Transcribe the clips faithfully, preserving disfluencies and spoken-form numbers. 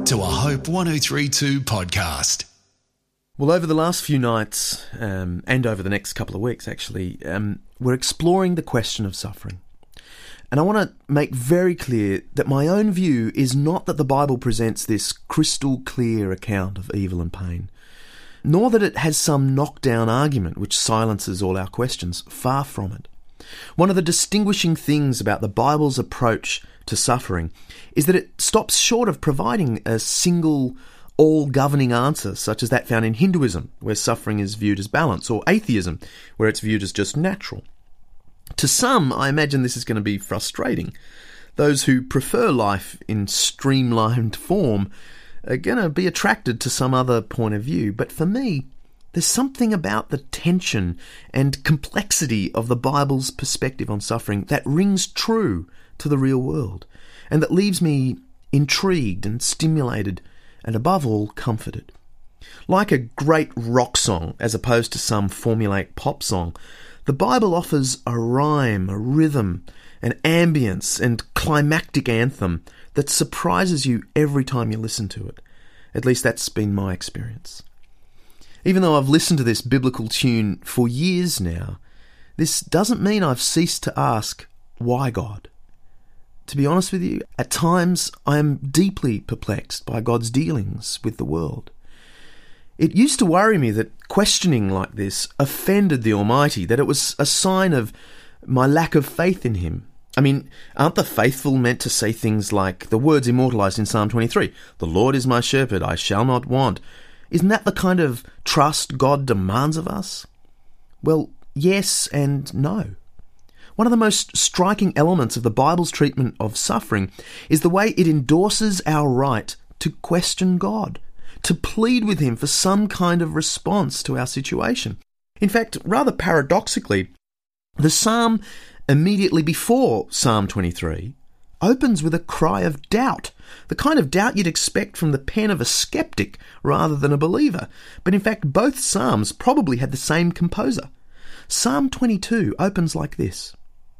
to a Hope one oh three point two podcast. Well, over the last few nights, um, and over the next couple of weeks actually, um, we're exploring the question of suffering. And I want to make very clear that my own view is not that the Bible presents this crystal clear account of evil and pain, nor that it has some knockdown argument which silences all our questions. Far from it. One of the distinguishing things about the Bible's approach to suffering is that it stops short of providing a single, all-governing answer, such as that found in Hinduism, where suffering is viewed as balance, or atheism, where it's viewed as just natural. To some, I imagine this is going to be frustrating. Those who prefer life in streamlined form are going to be attracted to some other point of view. But for me, there's something about the tension and complexity of the Bible's perspective on suffering that rings true to the real world, and that leaves me intrigued and stimulated, and above all, comforted. Like a great rock song, as opposed to some formulaic pop song, the Bible offers a rhyme, a rhythm, an ambience and climactic anthem that surprises you every time you listen to it. At least that's been my experience. Even though I've listened to this biblical tune for years now, this doesn't mean I've ceased to ask, why God? To be honest with you, at times I am deeply perplexed by God's dealings with the world. It used to worry me that questioning like this offended the Almighty, that it was a sign of my lack of faith in Him. I mean, aren't the faithful meant to say things like the words immortalised in Psalm twenty-three, "The Lord is my shepherd, I shall not want"? Isn't that the kind of trust God demands of us? Well, yes and no. One of the most striking elements of the Bible's treatment of suffering is the way it endorses our right to question God, to plead with Him for some kind of response to our situation. In fact, rather paradoxically, the psalm immediately before Psalm twenty-three opens with a cry of doubt, the kind of doubt you'd expect from the pen of a skeptic rather than a believer. But in fact, both psalms probably had the same composer. Psalm twenty-two opens like this: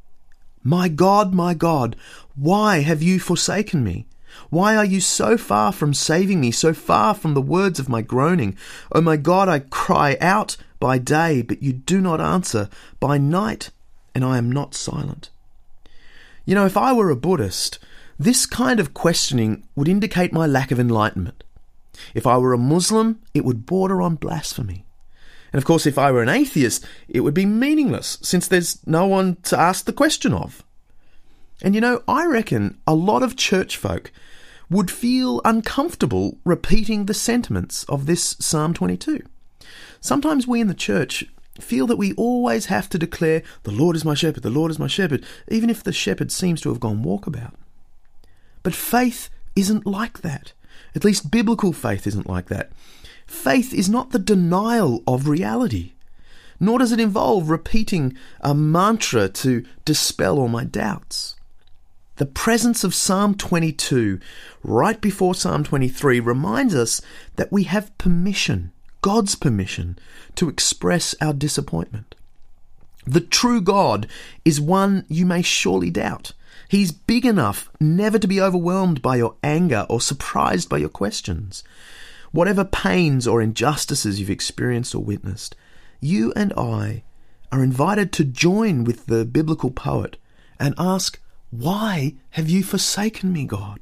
"My God, my God, why have you forsaken me? Why are you so far from saving me, so far from the words of my groaning? O my God, I cry out by day, but you do not answer, by night, and I am not silent." You know, if I were a Buddhist, this kind of questioning would indicate my lack of enlightenment. If I were a Muslim, it would border on blasphemy. And of course, if I were an atheist, it would be meaningless, since there's no one to ask the question of. And you know, I reckon a lot of church folk would feel uncomfortable repeating the sentiments of this Psalm twenty-two. Sometimes we in the church feel that we always have to declare, "The Lord is my shepherd, the Lord is my shepherd," even if the shepherd seems to have gone walkabout. But faith isn't like that. At least biblical faith isn't like that. Faith is not the denial of reality, nor does it involve repeating a mantra to dispel all my doubts. The presence of Psalm twenty-two, right before Psalm twenty-three, reminds us that we have permission, God's permission, to express our disappointment. The true God is one you may surely doubt. He's big enough never to be overwhelmed by your anger or surprised by your questions. Whatever pains or injustices you've experienced or witnessed, you and I are invited to join with the biblical poet and ask, "Why have you forsaken me, God?"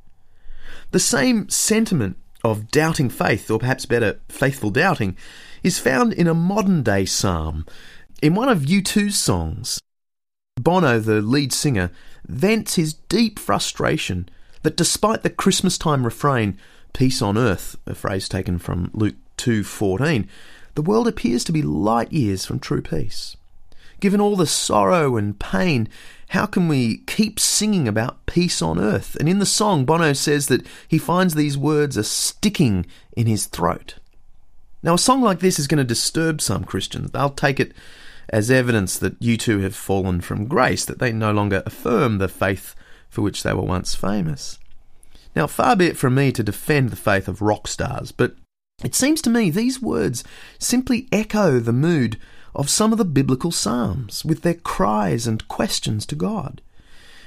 The same sentiment of doubting faith, or perhaps better, faithful doubting, is found in a modern-day psalm. In one of U two's songs, Bono, the lead singer, vents his deep frustration that despite the Christmas-time refrain, "Peace on earth," a phrase taken from Luke two fourteen, the world appears to be light years from true peace. Given all the sorrow and pain, how can we keep singing about peace on earth? And in the song, Bono says that he finds these words are sticking in his throat. Now, a song like this is going to disturb some Christians. They'll take it as evidence that U two have fallen from grace, that they no longer affirm the faith for which they were once famous. Now, far be it from me to defend the faith of rock stars, but it seems to me these words simply echo the mood of some of the biblical psalms with their cries and questions to God.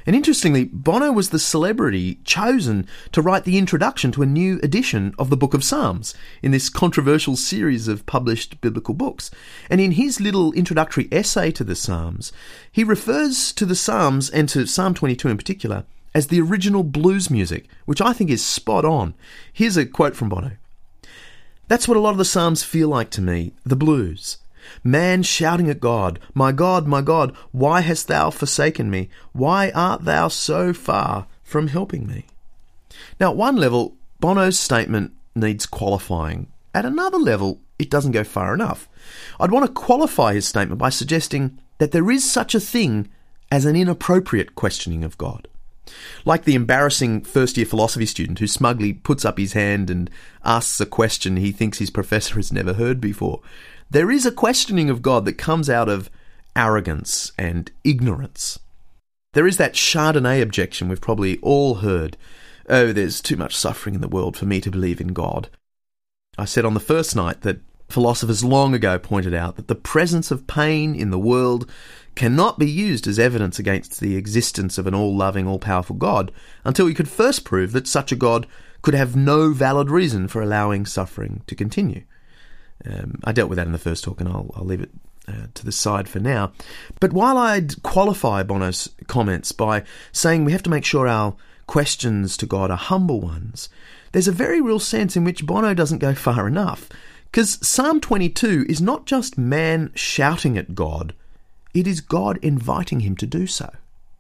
And interestingly, Bono was the celebrity chosen to write the introduction to a new edition of the Book of Psalms in this controversial series of published biblical books. And in his little introductory essay to the Psalms, he refers to the Psalms, and to Psalm twenty-two in particular, as the original blues music, which I think is spot on. Here's a quote from Bono. "That's what a lot of the Psalms feel like to me, the blues. Man shouting at God, 'My God, my God, why hast thou forsaken me? Why art thou so far from helping me?'" Now, at one level, Bono's statement needs qualifying. At another level, it doesn't go far enough. I'd want to qualify his statement by suggesting that there is such a thing as an inappropriate questioning of God. Like the embarrassing first-year philosophy student who smugly puts up his hand and asks a question he thinks his professor has never heard before. There is a questioning of God that comes out of arrogance and ignorance. There is that Chardonnay objection we've probably all heard. Oh, there's too much suffering in the world for me to believe in God. I said on the first night that philosophers long ago pointed out that the presence of pain in the world cannot be used as evidence against the existence of an all-loving, all-powerful God until we could first prove that such a God could have no valid reason for allowing suffering to continue. Um, I dealt with that in the first talk, and I'll, I'll leave it uh, to the side for now. But while I'd qualify Bono's comments by saying we have to make sure our questions to God are humble ones, there's a very real sense in which Bono doesn't go far enough. Because Psalm twenty-two is not just man shouting at God, it is God inviting him to do so.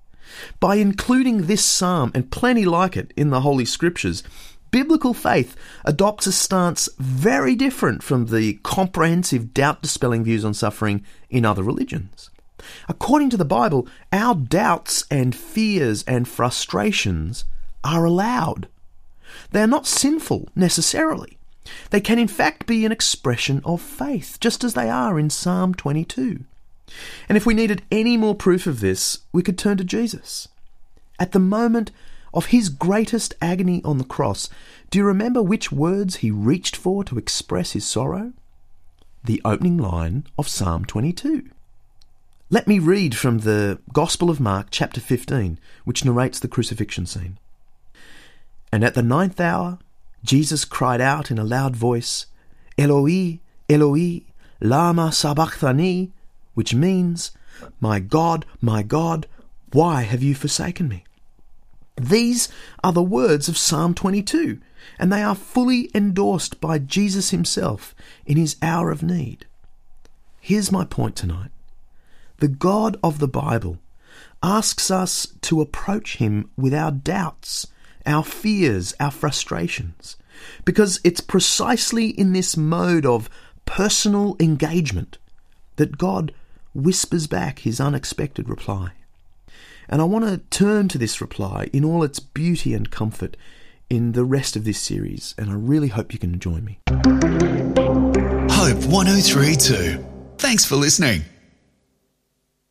By including this psalm, and plenty like it, in the Holy Scriptures, biblical faith adopts a stance very different from the comprehensive doubt-dispelling views on suffering in other religions. According to the Bible, our doubts and fears and frustrations are allowed. They are not sinful necessarily. They can in fact be an expression of faith, just as they are in Psalm twenty-two. And if we needed any more proof of this, we could turn to Jesus. At the moment of his greatest agony on the cross, do you remember which words he reached for to express his sorrow? The opening line of Psalm twenty-two. Let me read from the Gospel of Mark, chapter fifteen, which narrates the crucifixion scene. "And at the ninth hour, Jesus cried out in a loud voice, 'Eloi, Eloi, lama sabachthani,' which means, 'My God, my God, why have you forsaken me?'" These are the words of Psalm twenty-two, and they are fully endorsed by Jesus himself in his hour of need. Here's my point tonight. The God of the Bible asks us to approach him with our doubts, our fears, our frustrations, because it's precisely in this mode of personal engagement that God whispers back his unexpected reply. And I want to turn to this reply in all its beauty and comfort in the rest of this series, and I really hope you can join me. Hope one oh three point two. Thanks for listening.